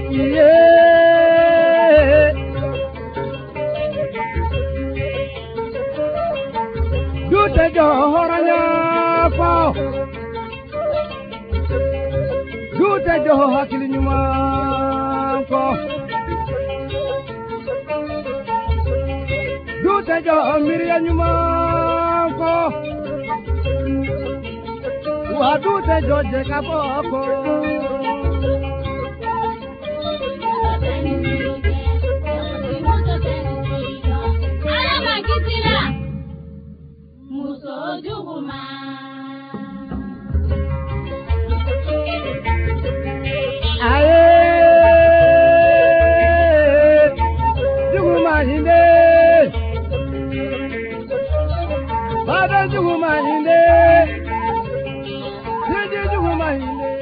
Yeah. Do the Johoranya Fall. Do the Johakilima Fall. Do the Johmirianuma Fall. What do the George Capo? Father, you woman in there.